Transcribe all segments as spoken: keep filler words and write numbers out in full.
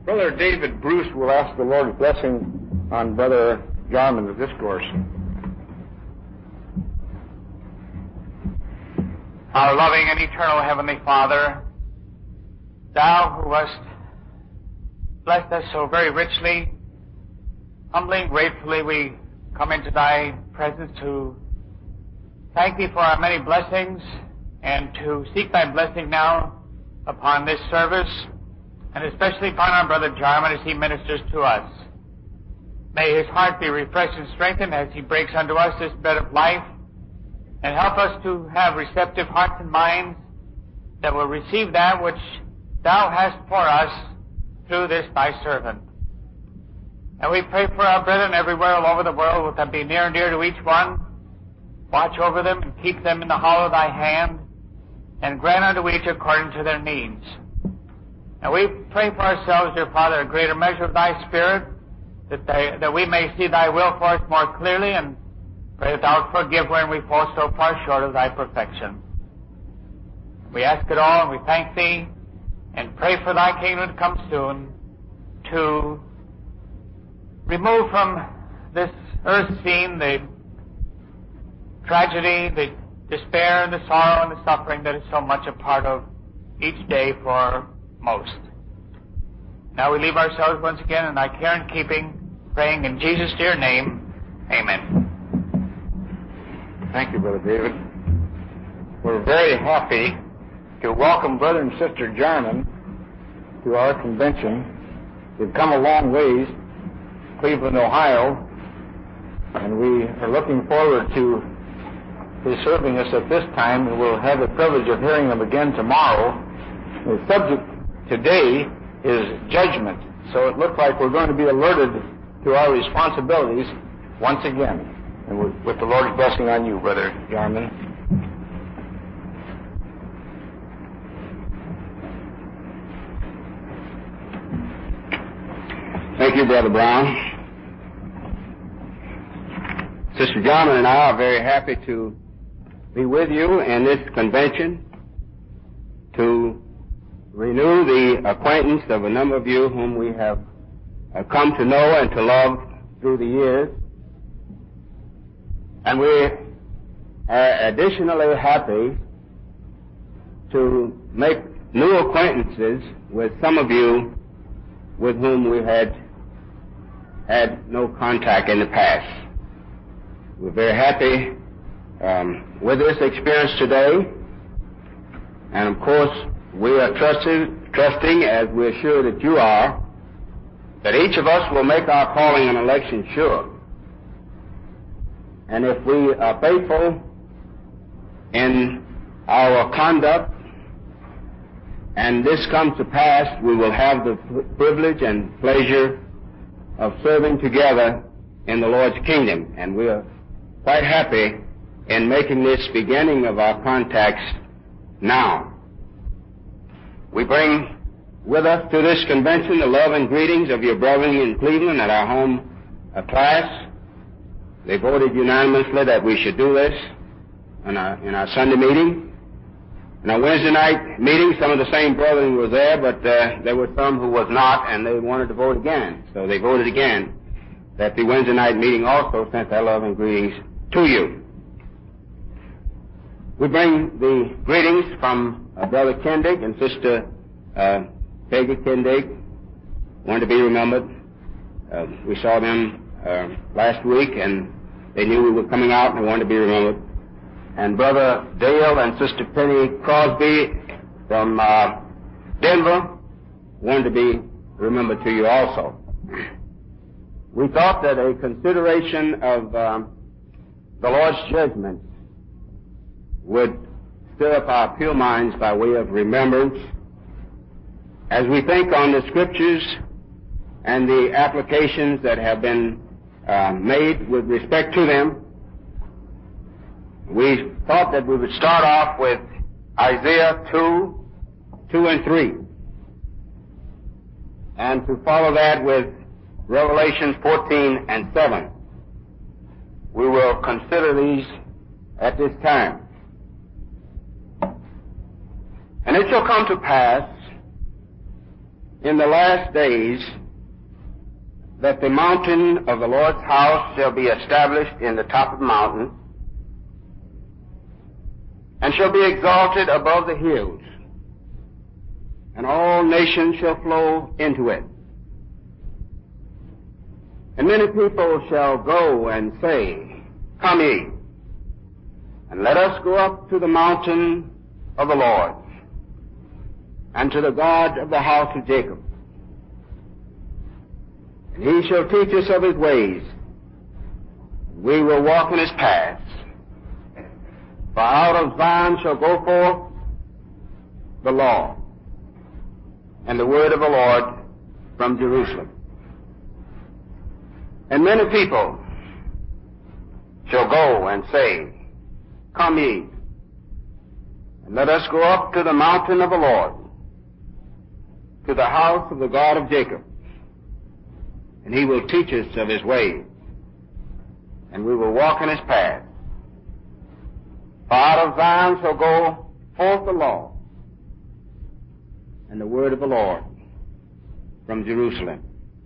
Brother David Bruce will ask the Lord's blessing on Brother Jarman's discourse. Our loving and eternal Heavenly Father, Thou who hast blessed us so very richly, humbly and gratefully we come into Thy presence to thank Thee for our many blessings and to seek Thy blessing now upon this service, and especially upon our Brother Jarman as he ministers to us. May his heart be refreshed and strengthened as he breaks unto us this bread of life, and help us to have receptive hearts and minds that will receive that which Thou hast for us through this Thy servant. And we pray for our brethren everywhere all over the world, will that be near and dear to each one. Watch over them and keep them in the hollow of Thy hand, and grant unto each according to their needs. And we pray for ourselves, dear Father, a greater measure of Thy Spirit, that, they, that we may see Thy will for us more clearly, and pray that Thou wilt forgive wherein we fall so far short of Thy perfection. We ask it all, and we thank Thee, and pray for Thy kingdom to come soon, to remove from this earth scene the tragedy, the despair, and the sorrow, and the suffering that is so much a part of each day for most. Now we leave ourselves once again in Thy care and keeping, praying in Jesus' dear name. Amen. Thank you, Brother David. We're very happy to welcome Brother and Sister Jarman to our convention. We've come a long ways, Cleveland, Ohio, and we are looking forward to his serving us at this time, and we'll have the privilege of hearing him again tomorrow. The subject today is judgment, so it looks like we're going to be alerted to our responsibilities once again. And with, with the Lord's blessing on you, Brother Jarman. Thank you, Brother Brown. Sister Jarman and I are very happy to be with you in this convention to renew the acquaintance of a number of you whom we have uh, come to know and to love through the years. And we are additionally happy to make new acquaintances with some of you with whom we had had no contact in the past. We're very happy um, with this experience today, and of course we are trusted, trusting, as we're sure that you are, that each of us will make our calling and election sure. And if we are faithful in our conduct, and this comes to pass, we will have the privilege and pleasure of serving together in the Lord's kingdom. And we are quite happy in making this beginning of our contacts now. We bring with us to this convention the love and greetings of your brethren in Cleveland at our home uh, class. They voted unanimously that we should do this in our, in our Sunday meeting. In our Wednesday night meeting, some of the same brethren were there, but uh, there were some who was not, and they wanted to vote again. So they voted again that the Wednesday night meeting also sent their love and greetings to you. We bring the greetings from uh, Brother Kendig and Sister uh, Peggy Kendig, one to be remembered. Uh, we saw them uh, last week, and they knew we were coming out, and they wanted to be remembered. And Brother Dale and Sister Penny Crosby from uh, Denver wanted to be remembered to you also. We thought that a consideration of um, the Lord's judgment would stir up our pure minds by way of remembrance as we think on the Scriptures and the applications that have been uh, made with respect to them. We thought that we would start off with Isaiah two, two and three, and to follow that with Revelation fourteen and seven. We will consider these at this time. And it shall come to pass in the last days that the mountain of the Lord's house shall be established in the top of the mountain, and shall be exalted above the hills, and all nations shall flow into it. And many people shall go and say, Come ye, and let us go up to the mountain of the Lord, and to the God of the house of Jacob. And he shall teach us of his ways. We will walk in his paths. For out of Zion shall go forth the law and the word of the Lord from Jerusalem. And many people shall go and say, Come ye, and let us go up to the mountain of the Lord, to the house of the God of Jacob. And he will teach us of his ways, and we will walk in his paths. For out of Zion shall go forth the law and the word of the Lord from Jerusalem.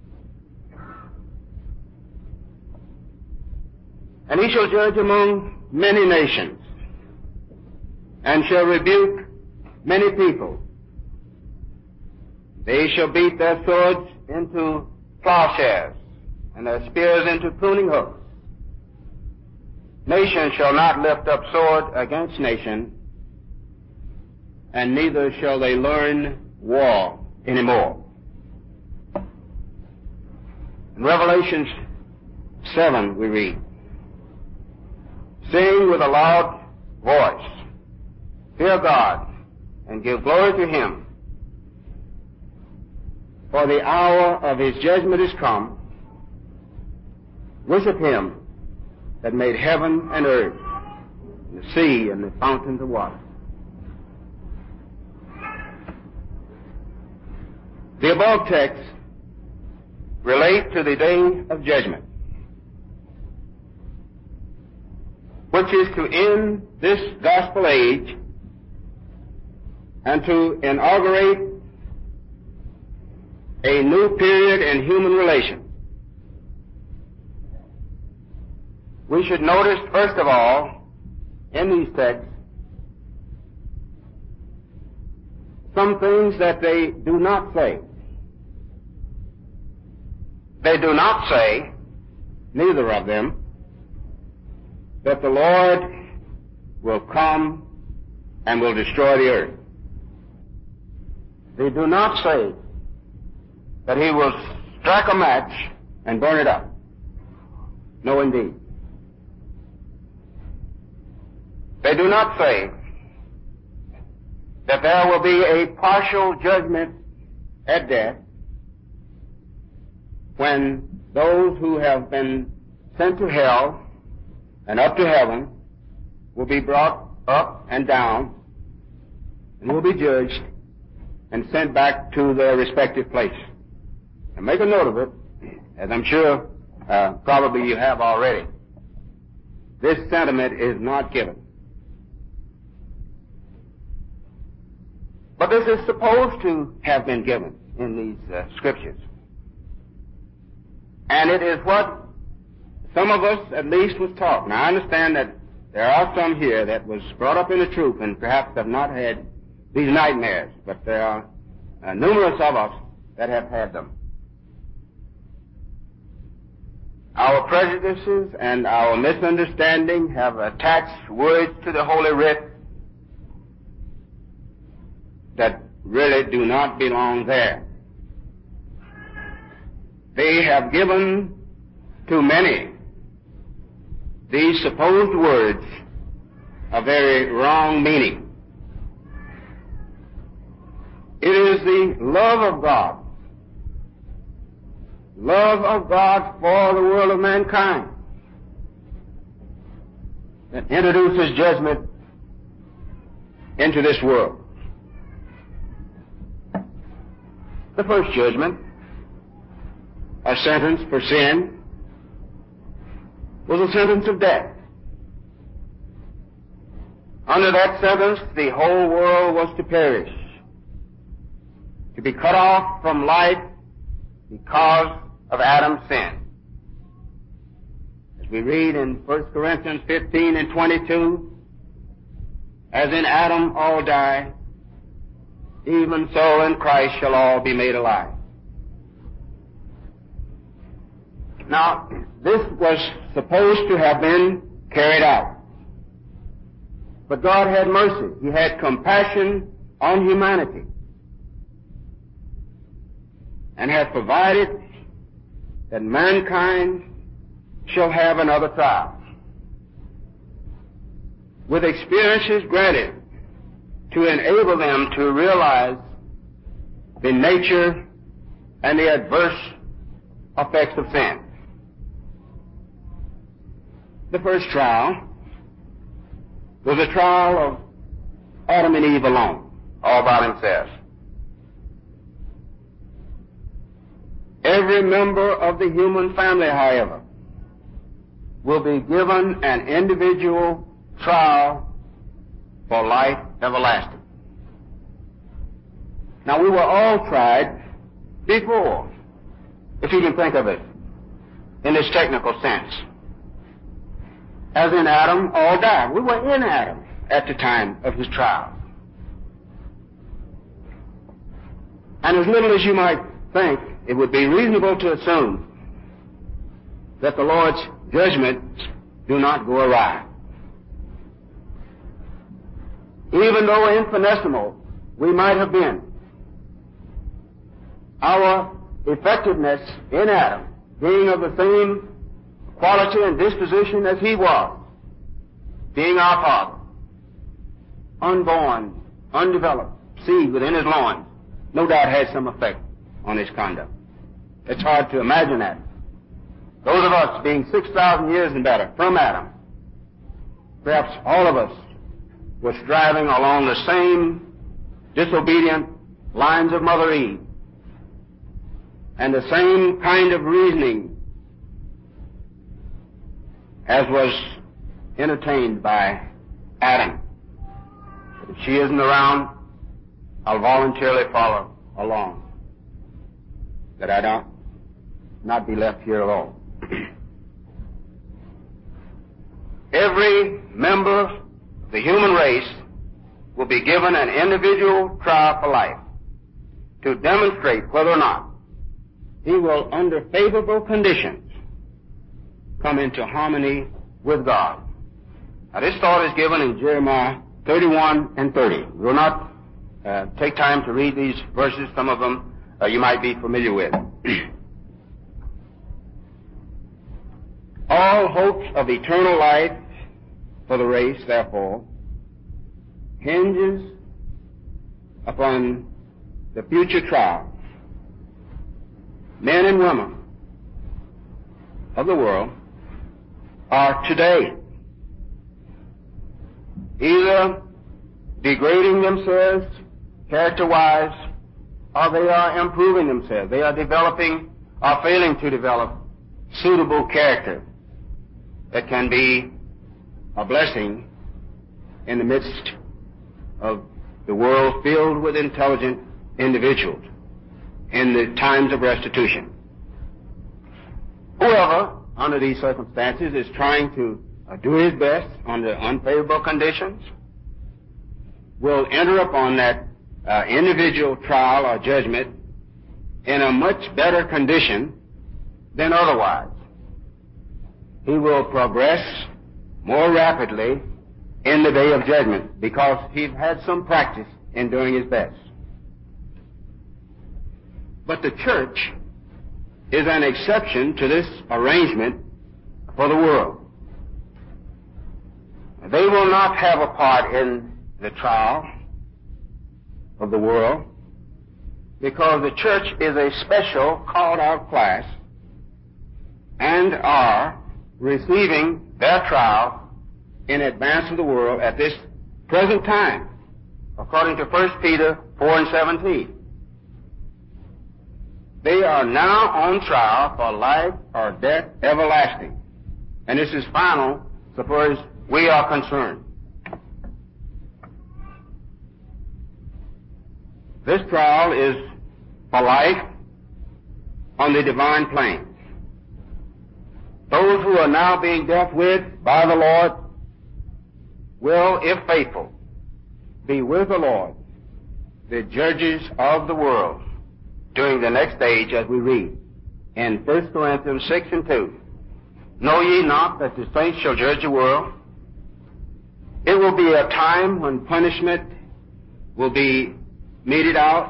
And he shall judge among many nations, and shall rebuke many people. They shall beat their swords into plowshares, and their spears into pruning hooks. Nation shall not lift up sword against nation, and neither shall they learn war anymore. In Revelation seven we read, Sing with a loud voice, fear God, and give glory to him, for the hour of his judgment is come. Worship him that made heaven and earth, and the sea and the fountains of water. The above texts relate to the day of judgment, which is to end this gospel age and to inaugurate a new period in human relations. We should notice, first of all, in these texts, some things that they do not say. They do not say, neither of them, that the Lord will come and will destroy the earth. They do not say that he will strike a match and burn it up. No, indeed. They do not say that there will be a partial judgment at death when those who have been sent to hell and up to heaven will be brought up and down and will be judged and sent back to their respective place. And make a note of it, as I'm sure uh, probably you have already. This sentiment is not given. But this is supposed to have been given in these uh, scriptures. And it is what some of us at least was taught. Now I understand that there are some here that was brought up in the truth and perhaps have not had these nightmares, but there are uh, numerous of us that have had them. Our prejudices and our misunderstanding have attached words to the Holy Writ that really do not belong there. They have given to many these supposed words a very wrong meaning. It is the love of God, love of God for the world of mankind, that introduces judgment into this world. The first judgment, a sentence for sin, was a sentence of death. Under that sentence, the whole world was to perish. to be cut off from life because of Adam's sin. As we read in First Corinthians fifteen and twenty-two, as in Adam all die, even so in Christ shall all be made alive. Now, this was supposed to have been carried out. But God had mercy. He had compassion on humanity and had provided that mankind shall have another trial, with experiences granted to enable them to realize the nature and the adverse effects of sin. The first trial was a trial of Adam and Eve alone, all by themselves. Every member of the human family, however, will be given an individual trial for life everlasting. Now, we were all tried before, if you can think of it in this technical sense. As in Adam, all died. We were in Adam at the time of his trial. And as little as you might think, it would be reasonable to assume that the Lord's judgments do not go awry. Even though infinitesimal we might have been, our effectiveness in Adam, being of the same quality and disposition as he was, being our father, unborn, undeveloped, seed within his loins, no doubt had some effect on his conduct. It's hard to imagine that. Those of us being six thousand years and better from Adam, perhaps all of us were striving along the same disobedient lines of Mother Eve, and the same kind of reasoning as was entertained by Adam. If she isn't around, I'll voluntarily follow along, that I don't not be left here alone. Every member of the human race will be given an individual trial for life to demonstrate whether or not he will, under favorable conditions, come into harmony with God. Now, this thought is given in Jeremiah thirty-one and thirty. We'll not uh, take time to read these verses. Some of them uh, you might be familiar with. All hopes of eternal life for the race, therefore, hinges upon the future trial. Men and women of the world are today either degrading themselves character-wise, or they are improving themselves. They are developing or failing to develop suitable character that can be a blessing in the midst of the world filled with intelligent individuals in the times of restitution. Whoever, under these circumstances, is trying to uh, do his best under unfavorable conditions will enter upon that uh, individual trial or judgment in a much better condition than otherwise. He will progress more rapidly in the day of judgment because he's had some practice in doing his best. But the church is an exception to this arrangement for the world. They will not have a part in the trial of the world because the church is a special called out class and are receiving their trial in advance of the world at this present time, according to First Peter four and seventeen. They are now on trial for life or death everlasting. And this is final, so far as we are concerned. This trial is for life on the divine plane. Those who are now being dealt with by the Lord will, if faithful, be with the Lord, the judges of the world, during the next age, as we read in First Corinthians six and two. Know ye not that the saints shall judge the world? It will be a time when punishment will be meted out,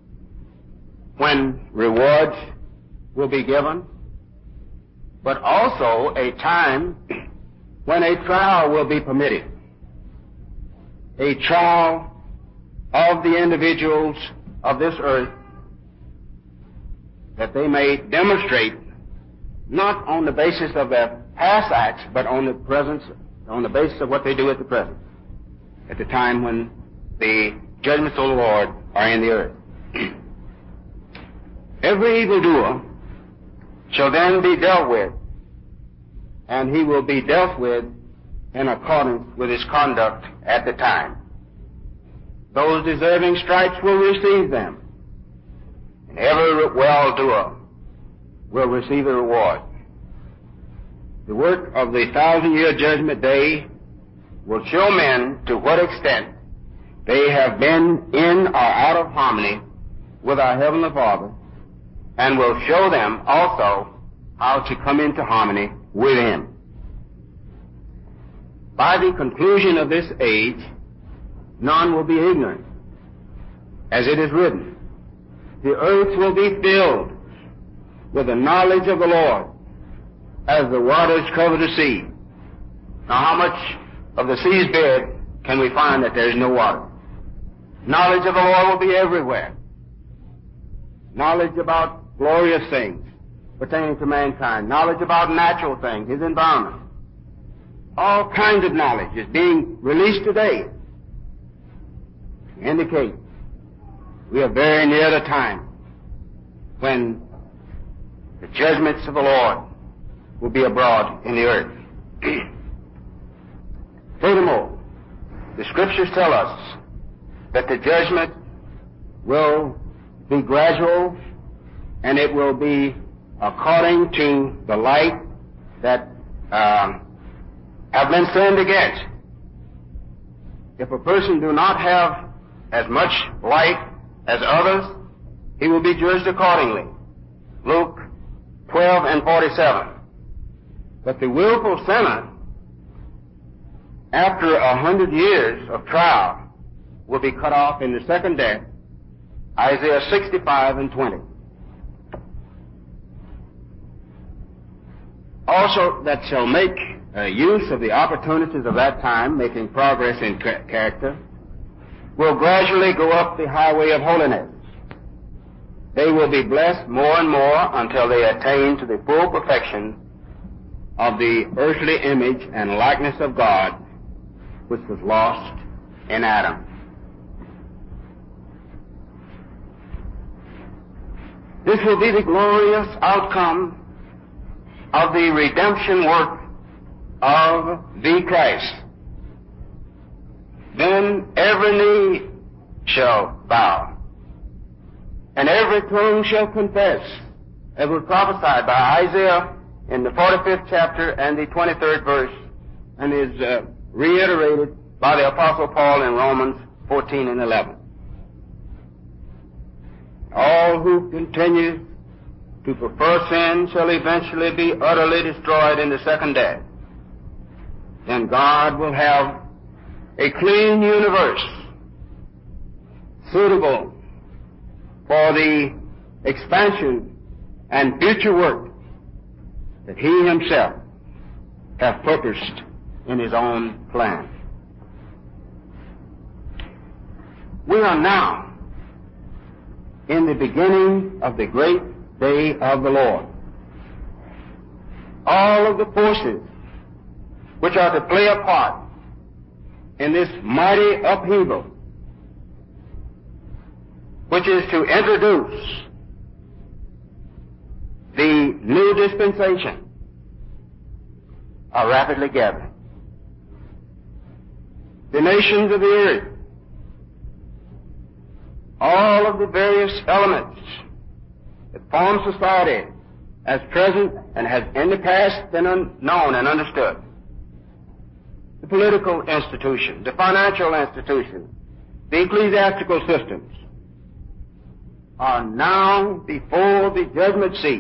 when rewards will be given, but also a time when a trial will be permitted. A trial of the individuals of this earth, that they may demonstrate not on the basis of their past acts, but on the presence, on the basis of what they do at the present, at the time when the judgments of the Lord are in the earth. Every evildoer shall then be dealt with, and he will be dealt with in accordance with his conduct at the time. Those deserving stripes will receive them, and every well-doer will receive a reward. The work of the thousand-year judgment day will show men to what extent they have been in or out of harmony with our Heavenly Father, and will show them also how to come into harmony with Him. By the conclusion of this age, none will be ignorant. As it is written, the earth will be filled with the knowledge of the Lord as the waters cover the sea. Now, how much of the sea's bed can we find that there is no water? Knowledge of the Lord will be everywhere. Knowledge about glorious things pertaining to mankind. Knowledge about natural things, His environment. All kinds of knowledge is being released today to indicate we are very near the time when the judgments of the Lord will be abroad in the earth. Furthermore, the Scriptures tell us that the judgment will be gradual, and it will be according to the light that uh, have been sinned against. If a person do not have as much light as others, he will be judged accordingly. Luke twelve and forty-seven. But the willful sinner, after a hundred years of trial, will be cut off in the second death. Isaiah sixty-five and twenty. Also, that shall make uh, use of the opportunities of that time, making progress in ca- character, will gradually go up the highway of holiness. They will be blessed more and more until they attain to the full perfection of the earthly image and likeness of God, which was lost in Adam. This will be the glorious outcome of the redemption work of the Christ. Then every knee shall bow, and every tongue shall confess, as was prophesied by Isaiah in the forty-fifth chapter and the twenty-third verse, and is uh, reiterated by the Apostle Paul in Romans fourteen and eleven. All who continue to prefer sin shall eventually be utterly destroyed in the second death. Then God will have a clean universe suitable for the expansion and future work that He Himself hath purposed in His own plan. We are now in the beginning of the great day of the Lord. All of the forces which are to play a part in this mighty upheaval, which is to introduce the new dispensation, are rapidly gathering. The nations of the earth, all of the various elements that forms society as present and has in the past been un- known and understood. The political institutions, the financial institutions, the ecclesiastical systems are now before the judgment seat.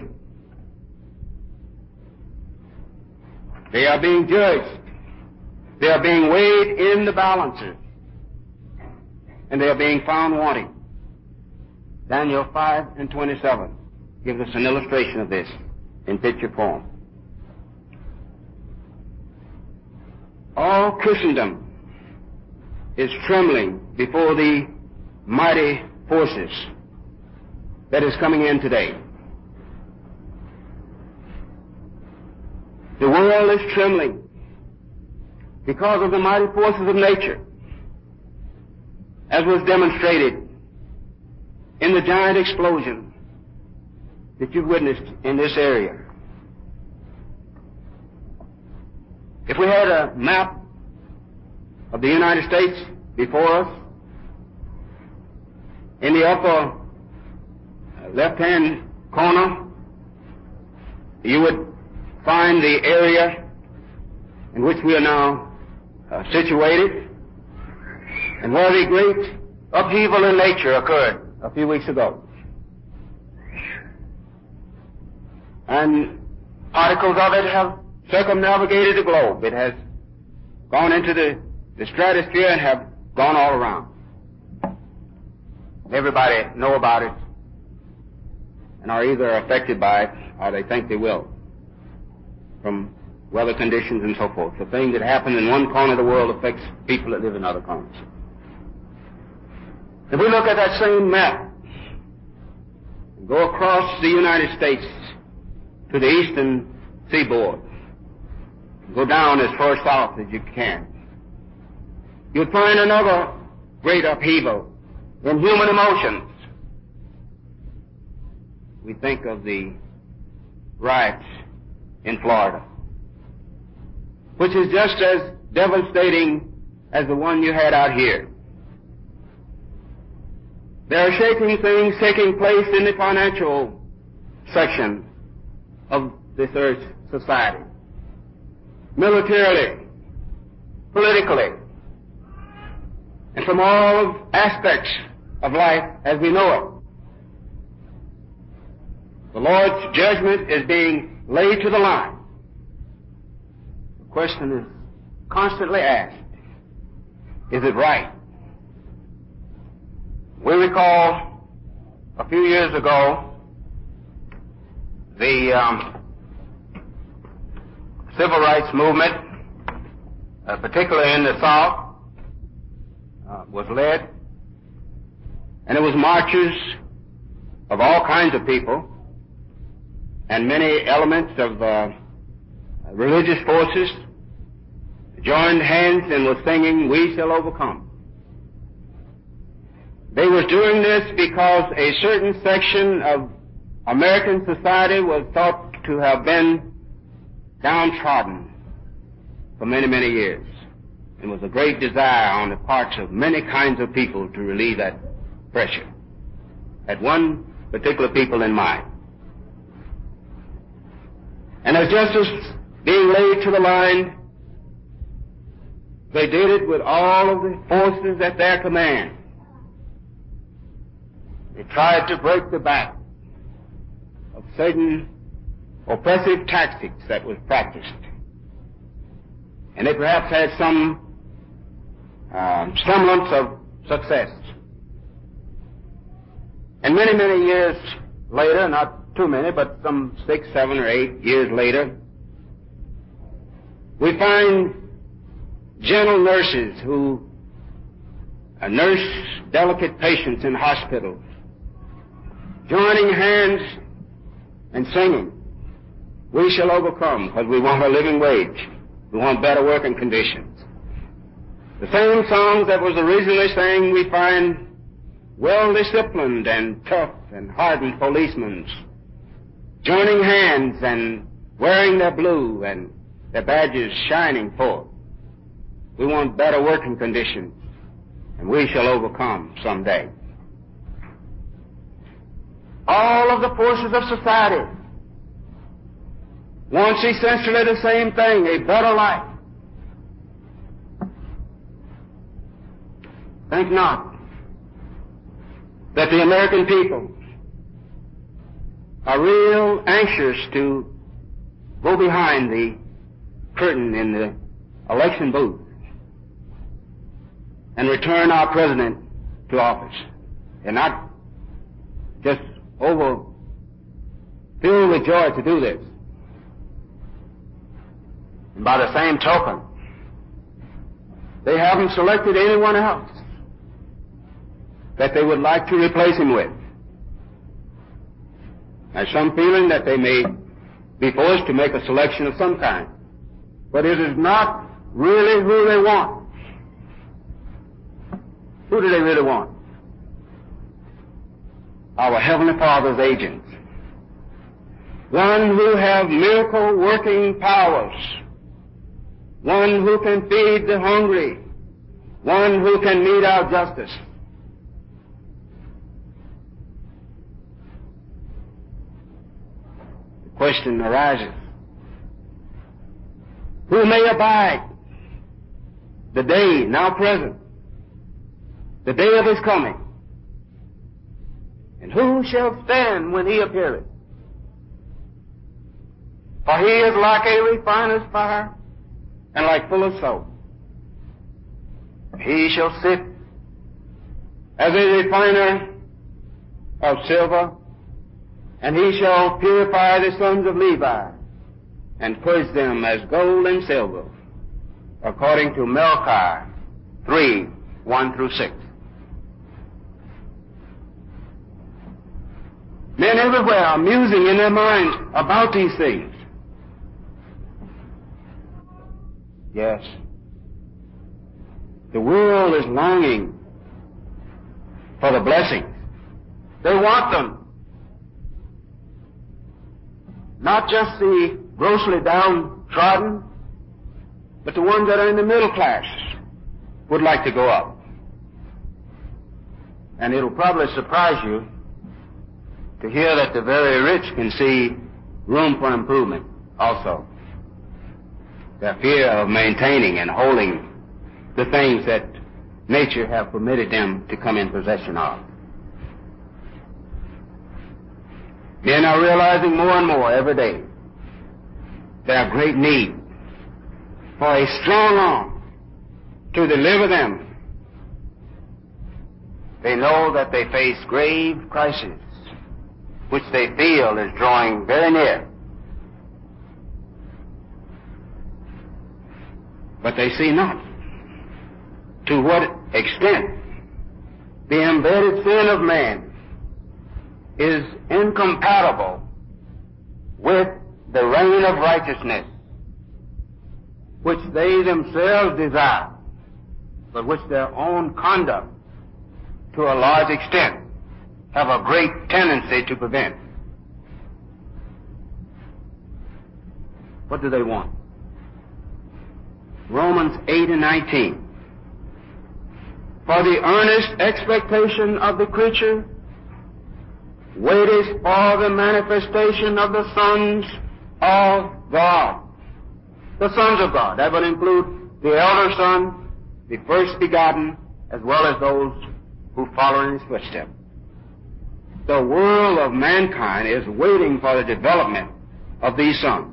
They are being judged. They are being weighed in the balances. And they are being found wanting. Daniel five and twenty-seven gives us an illustration of this in picture form. All Christendom is trembling before the mighty forces that is coming in today. The world is trembling because of the mighty forces of nature, as was demonstrated in the giant explosion that you've witnessed in this area. If we had a map of the United States before us, in the upper left-hand corner, you would find the area in which we are now uh, situated, and where the great upheaval in nature occurred a few weeks ago. And particles of it have circumnavigated the globe. It has gone into the, the stratosphere and have gone all around. Everybody know about it and are either affected by it or they think they will, from weather conditions and so forth. The thing that happened in one corner of the world affects people that live in other corners. If we look at that same map and go across the United States to the eastern seaboard, go down as far south as you can, you'll find another great upheaval in human emotions. We think of the riots in Florida, which is just as devastating as the one you had out here. There are shaking things taking place in the financial section of this earth's society, militarily, politically, and from all aspects of life as we know it. The Lord's judgment is being laid to the line. The question is constantly asked, is it right? We recall a few years ago the um, civil rights movement, uh, particularly in the South, uh, was led, and it was marches of all kinds of people and many elements of uh, religious forces joined hands and were singing, "We Shall Overcome." They were doing this because a certain section of American society was thought to have been downtrodden for many, many years. There was a great desire on the parts of many kinds of people to relieve that pressure, had one particular people in mind. And as justice being laid to the line, they did it with all of the forces at their command. They tried to break the back of certain oppressive tactics that was practiced. And they perhaps had some um, semblance of success. And many, many years later, not too many, but some six, seven, or eight years later, we find gentle nurses who uh, nurse delicate patients in hospitals, joining hands and singing, "We shall overcome," because we want a living wage. We want better working conditions. The same songs that was originally sang, we find well-disciplined and tough and hardened policemen joining hands and wearing their blue and their badges shining forth. We want better working conditions, and we shall overcome someday. all of the forces of society wants essentially the same thing, a better life. Think not that the American people are real anxious to go behind the curtain in the election booth and return our president to office. They're not just over filled with joy to do this. And by the same token, they haven't selected anyone else that they would like to replace him with. There's some feeling that they may be forced to make a selection of some kind. But it is not really who they want. Who do they really want? Our Heavenly Father's agents. One who have miracle working powers. One who can feed the hungry. One who can mete out justice. The question arises, who may abide the day now present, the day of his coming, and who shall stand when he appeareth? For he is like a refiner's fire, and like fuller's soap. He shall sit as a refiner of silver, and he shall purify the sons of Levi, and purge them as gold and silver, according to Malachi three, one through six. Men everywhere are musing in their minds about these things. Yes, the world is longing for the blessings. They want them. Not just the grossly downtrodden, but the ones that are in the middle class would like to go up. And it'll probably surprise you to hear that the very rich can see room for improvement also. Their fear of maintaining and holding the things that nature have permitted them to come in possession of. Men are realizing more and more every day their great need for a strong arm to deliver them. They know that they face grave crises, which they feel is drawing very near. But they see not to what extent the embedded sin of man is incompatible with the reign of righteousness, which they themselves desire, but which their own conduct, to a large extent, have a great tendency to prevent. What do they want? Romans eight and nineteen. For the earnest expectation of the creature waiteth for the manifestation of the sons of God. The sons of God. That would include the elder son, the first begotten, as well as those who follow in his footsteps. The world of mankind is waiting for the development of these sons.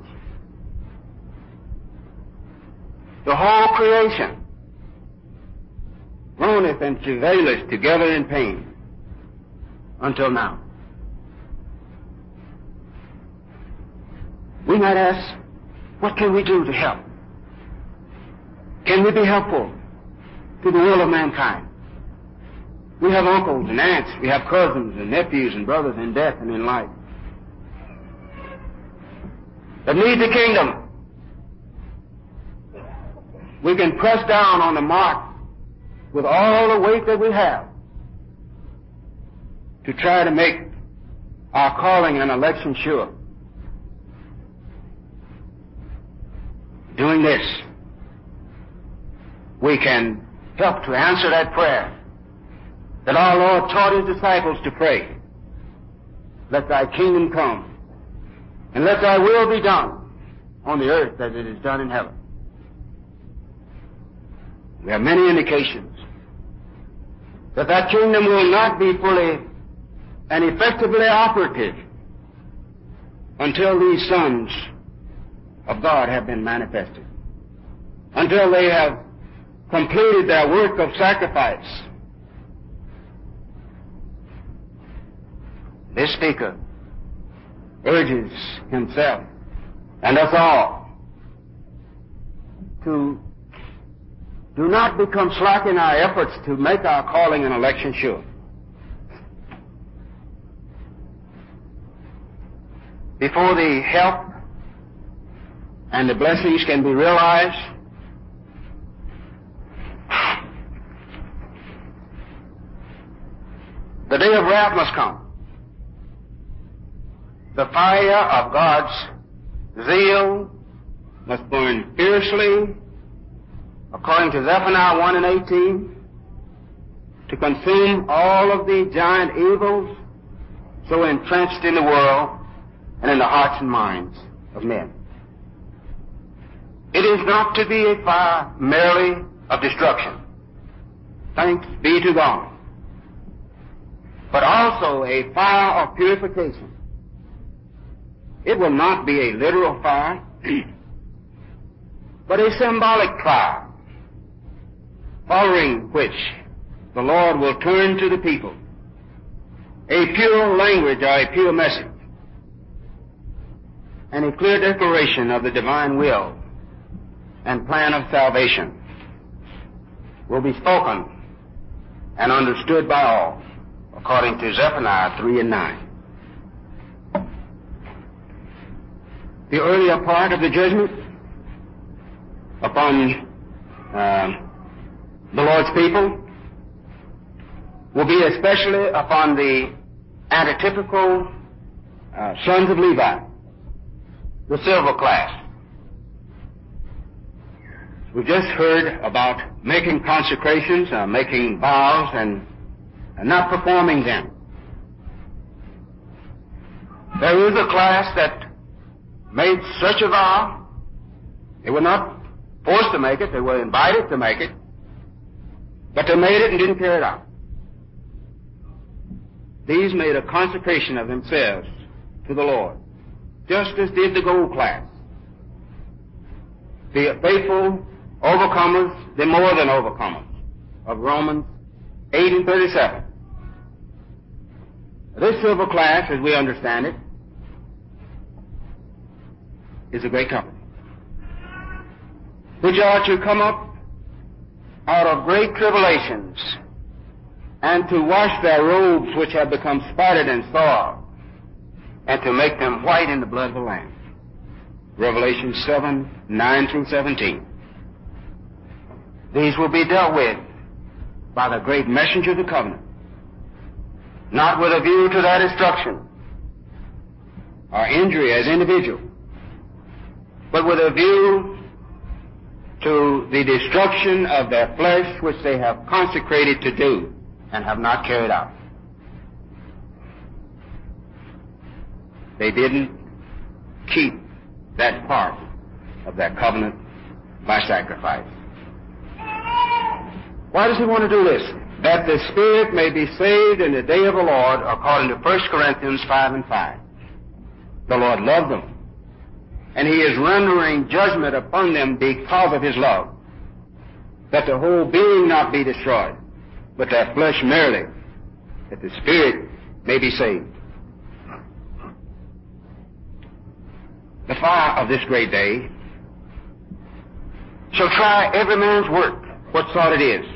The whole creation groaneth and travaileth together in pain until now. We might ask, what can we do to help? Can we be helpful to the will of mankind? We have uncles and aunts, we have cousins and nephews and brothers in death and in life that need the kingdom. We can press down on the mark with all the weight that we have to try to make our calling and election sure. Doing this, we can help to answer that prayer that our Lord taught His disciples to pray. let thy kingdom come, and let thy will be done on the earth as it is done in heaven. We have many indications that that kingdom will not be fully and effectively operative until these sons of God have been manifested, until they have completed their work of sacrifice. This speaker urges himself and us all to do not become slack in our efforts to make our calling and election sure. Before the help and the blessings can be realized, the day of wrath must come. The fire of God's zeal must burn fiercely, according to Zephaniah one and eighteen, to consume all of the giant evils so entrenched in the world and in the hearts and minds of men. It is not to be a fire merely of destruction, thanks be to God, but also a fire of purification. It will not be a literal fire, but a symbolic fire, following which the Lord will turn to the people a pure language or a pure message, and a clear declaration of the divine will and plan of salvation will be spoken and understood by all, according to Zephaniah three and nine. The earlier part of the judgment upon uh, the Lord's people will be especially upon the antitypical uh, sons of Levi, the silver class. We've just heard about making consecrations, uh, making vows, and, and not performing them. There is a class that made such a vow. They were not forced to make it, they were invited to make it, but they made it and didn't carry it out. These made a consecration of themselves to the Lord, just as did the gold class. The faithful overcomers, the more than overcomers of Romans eight and thirty-seven. This silver class, as we understand it, is a great company, which are to come up out of great tribulations and to wash their robes which have become spotted and soiled, and to make them white in the blood of the Lamb. Revelation seven, nine through seventeen. These will be dealt with by the great messenger of the covenant, not with a view to their destruction or injury as individual, but with a view to the destruction of their flesh which they have consecrated to do and have not carried out. They didn't keep that part of that covenant by sacrifice. Why does he want to do this? That the Spirit may be saved in the day of the Lord, according to First Corinthians five and five. The Lord loved them, and he is rendering judgment upon them because of his love, that the whole being not be destroyed, but their flesh merely, that the Spirit may be saved. The fire of this great day shall try every man's work, what sort it is.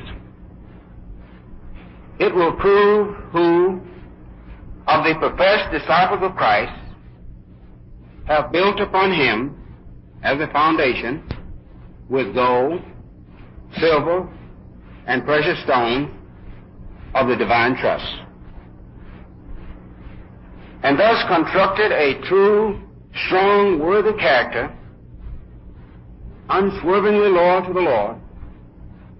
It will prove who of the professed disciples of Christ have built upon him as a foundation with gold, silver, and precious stones of the divine trust, and thus constructed a true, strong, worthy character, unswervingly loyal to the Lord.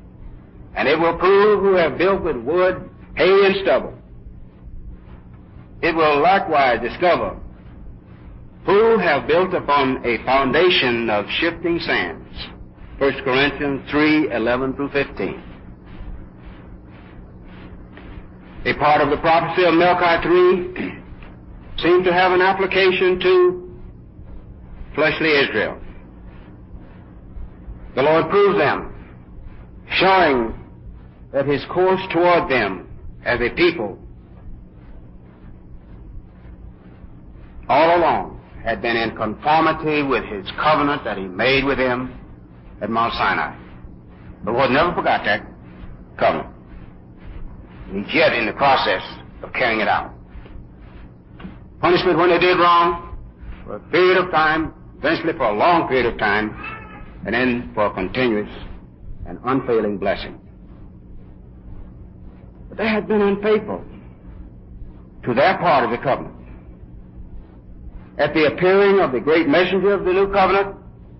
And it will prove who have built with wood, hay, and stubble, it will likewise discover who have built upon a foundation of shifting sands. First Corinthians three, eleven through fifteen. A part of the prophecy of Malachi three seems to have an application to fleshly Israel. The Lord proves them, showing that His course toward them as a people all along had been in conformity with His covenant that He made with them at Mount Sinai. The Lord never forgot that covenant. He's yet in the process of carrying it out. Punishment when they did wrong, for a period of time, eventually for a long period of time, and then for a continuous and unfailing blessing. But they had been unfaithful to their part of the covenant. At the appearing of the great messenger of the new covenant,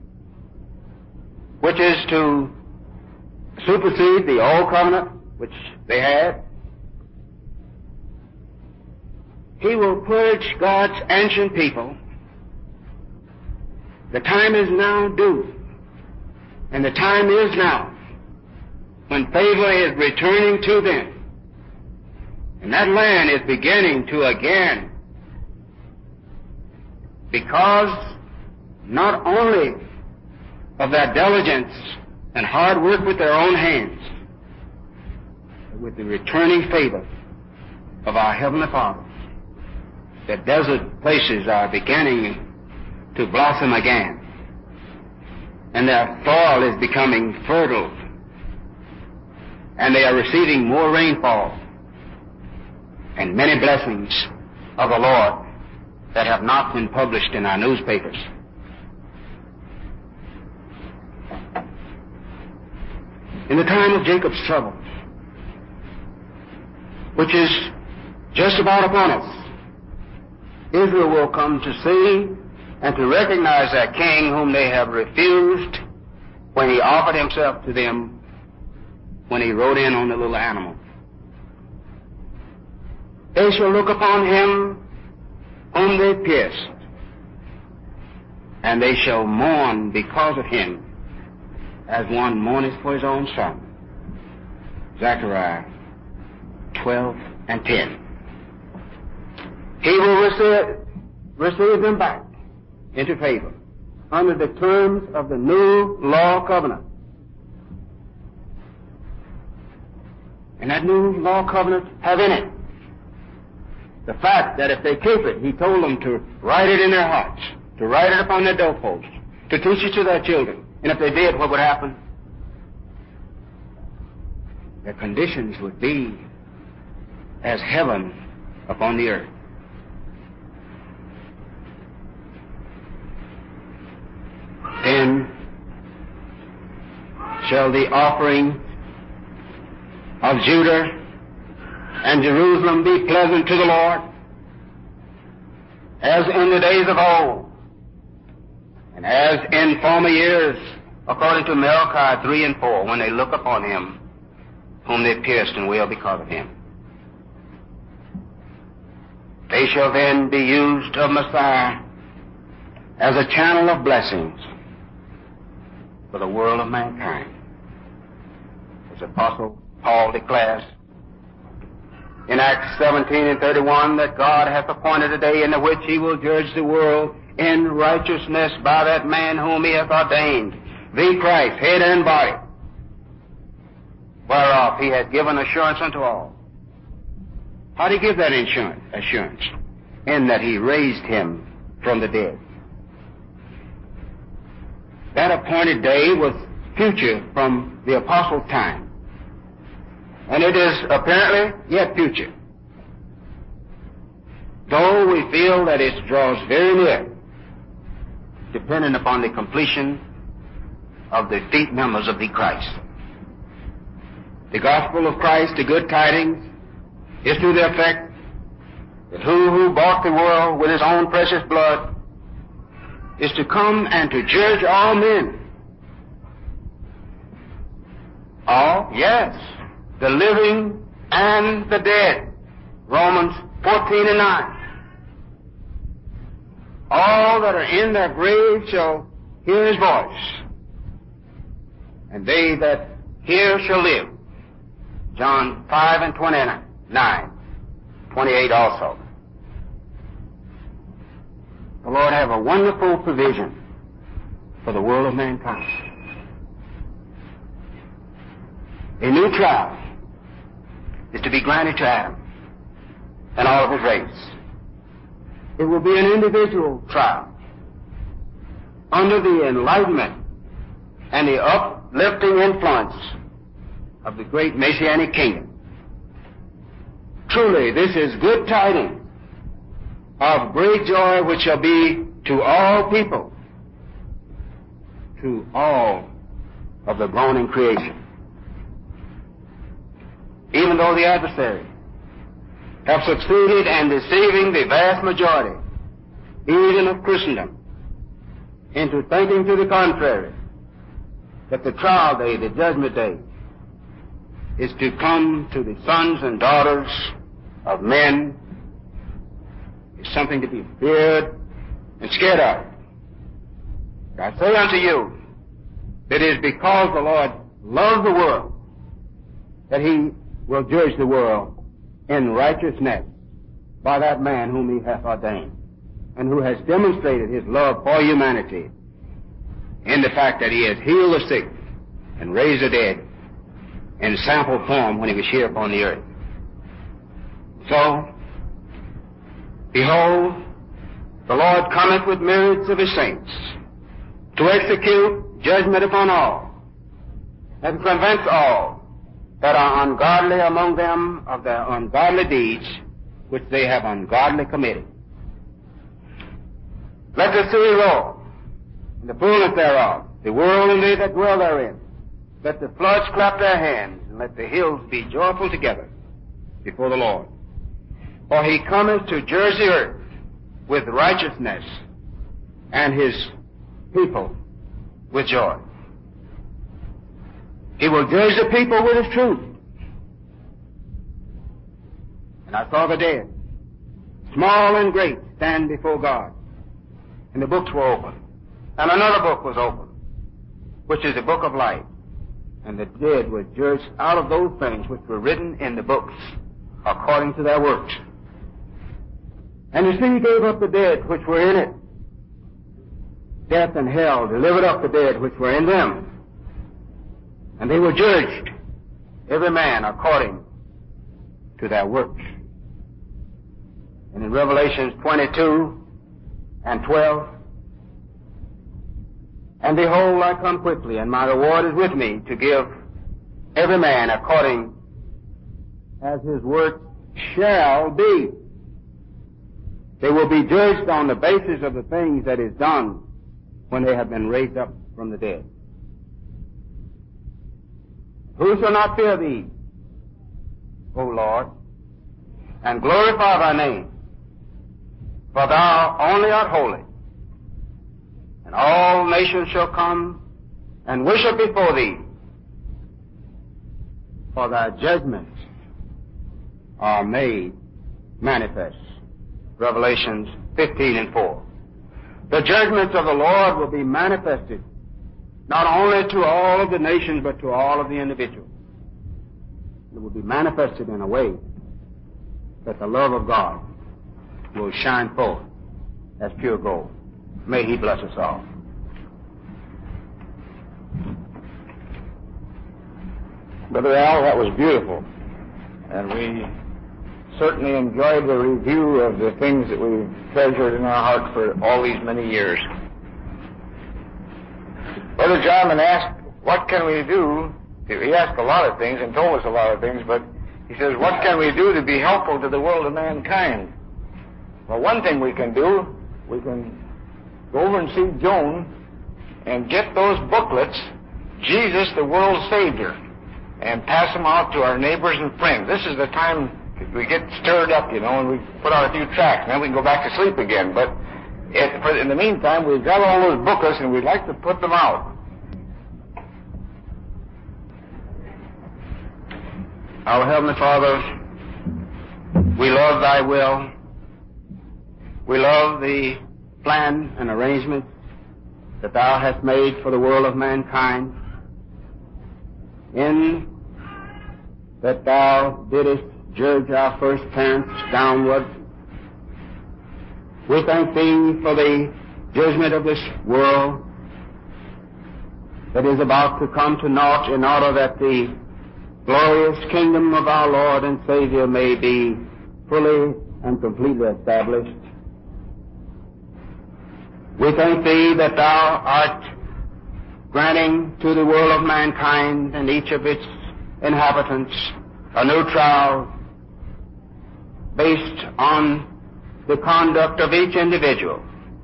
which is to supersede the old covenant which they had, He will purge God's ancient people. The time is now due, and the time is now when favor is returning to them, and that land is beginning to again, because not only of their diligence and hard work with their own hands, but with the returning favor of our Heavenly Father, the desert places are beginning to blossom again, and their soil is becoming fertile, and they are receiving more rainfall and many blessings of the Lord that have not been published in our newspapers. In the time of Jacob's trouble, which is just about upon us, Israel will come to see and to recognize that king whom they have refused when he offered himself to them when he rode in on the little animal. They shall look upon him whom they pierced, and they shall mourn because of him as one mourneth for his own son. Zechariah twelve and ten. He will receive, receive them back into favor under the terms of the new law covenant. And that new law covenant have in it the fact that if they keep it, He told them to write it in their hearts, to write it upon their doorposts, to teach it to their children. And if they did, what would happen? Their conditions would be as heaven upon the earth. Then shall the offering of Judah and Jerusalem be pleasant to the Lord, as in the days of old, and as in former years, according to Malachi three and four, when they look upon him whom they pierced and wail because of him. They shall then be used of Messiah as a channel of blessings for the world of mankind. As Apostle Paul declares in Acts seventeen and thirty-one, that God hath appointed a day in the which He will judge the world in righteousness by that man whom He hath ordained, the Christ, head and body, whereof He hath given assurance unto all. How did He give that assurance? Assurance? In that He raised Him from the dead. That appointed day was future from the apostles' time. And it is apparently yet future, though we feel that it draws very near, depending upon the completion of the feet members of the Christ. The gospel of Christ, the good tidings, is to the effect that who who bought the world with His own precious blood is to come and to judge all men. All? Yes. The living and the dead. Romans fourteen and nine. All that are in their graves shall hear his voice, and they that hear shall live. John five and twenty-nine, twenty-eight also. The Lord have a wonderful provision for the world of mankind. A new trial is to be granted to Adam and all of his race. It will be an individual trial under the enlightenment and the uplifting influence of the great Messianic kingdom. Truly, this is good tidings of great joy which shall be to all people, to all of the groaning creation. Even though the adversary have succeeded in deceiving the vast majority, even of Christendom, into thinking to the contrary, that the trial day, the judgment day, is to come to the sons and daughters of men, is something to be feared and scared of. I say unto you, that it is because the Lord loves the world that he will judge the world in righteousness by that man whom he hath ordained, and who has demonstrated his love for humanity in the fact that he has healed the sick and raised the dead in sample form when he was here upon the earth. So, behold, the Lord cometh with myriads of his saints to execute judgment upon all, and to convince all that are ungodly among them of their ungodly deeds which they have ungodly committed. Let the sea roar, and the fullness thereof, the world and they that dwell therein. Let the floods clap their hands, and let the hills be joyful together before the Lord. For he cometh to judge the earth with righteousness, and his people with joy. He will judge the people with his truth. And I saw the dead, small and great, stand before God. And the books were opened. And another book was opened, which is the book of life. And the dead were judged out of those things which were written in the books according to their works. And the sea gave up the dead which were in it. Death and hell delivered up the dead which were in them. And they were judged, every man according to their works. And in Revelations twenty-two and twelve, and behold, I come quickly, and my reward is with me to give every man according as his work shall be. They will be judged on the basis of the things that is done when they have been raised up from the dead. Who shall not fear thee, O Lord, and glorify thy name? For thou only art holy. And all nations shall come and worship before thee. For thy judgments are made manifest. Revelations fifteen and four. The judgments of the Lord will be manifested not only to all of the nations, but to all of the individuals. It will be manifested in a way that the love of God will shine forth as pure gold. May he bless us all. Brother Al, that was beautiful. And we certainly enjoyed the review of the things that we've treasured in our heart for all these many years. Brother Jarman asked, what can we do? He asked a lot of things and told us a lot of things, but he says, what can we do to be helpful to the world of mankind? Well, one thing we can do, we can go over and see Joan and get those booklets, Jesus, the World's Savior, and pass them out to our neighbors and friends. This is the time we get stirred up, you know, and we put out a few tracts, and then we can go back to sleep again. But it, for, in the meantime, we've got all those booklets, and we'd like to put them out. Our Heavenly Father, We love thy will. We love the plan and arrangement that thou hast made for the world of mankind, in that thou didst judge our first parents downward. We thank thee for the judgment of this world that is about to come to naught, in order that the glorious kingdom of our Lord and Savior may be fully and completely established. We thank thee that thou art granting to the world of mankind and each of its inhabitants a new trial based on the conduct of each individual.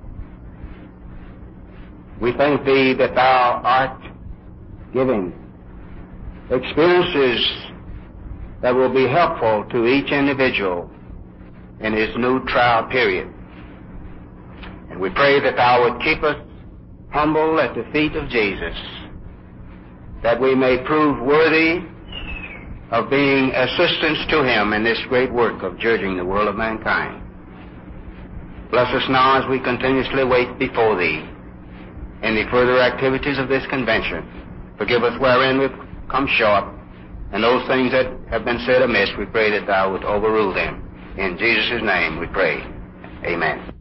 We thank thee that thou art giving experiences that will be helpful to each individual in his new trial period. And we pray that thou would keep us humble at the feet of Jesus, that we may prove worthy of being assistants to him in this great work of judging the world of mankind. Bless us now as we continuously wait before thee in the further activities of this convention. Forgive us wherein we've come short, and those things that have been said amiss, we pray that thou would overrule them. In Jesus' name we pray. Amen.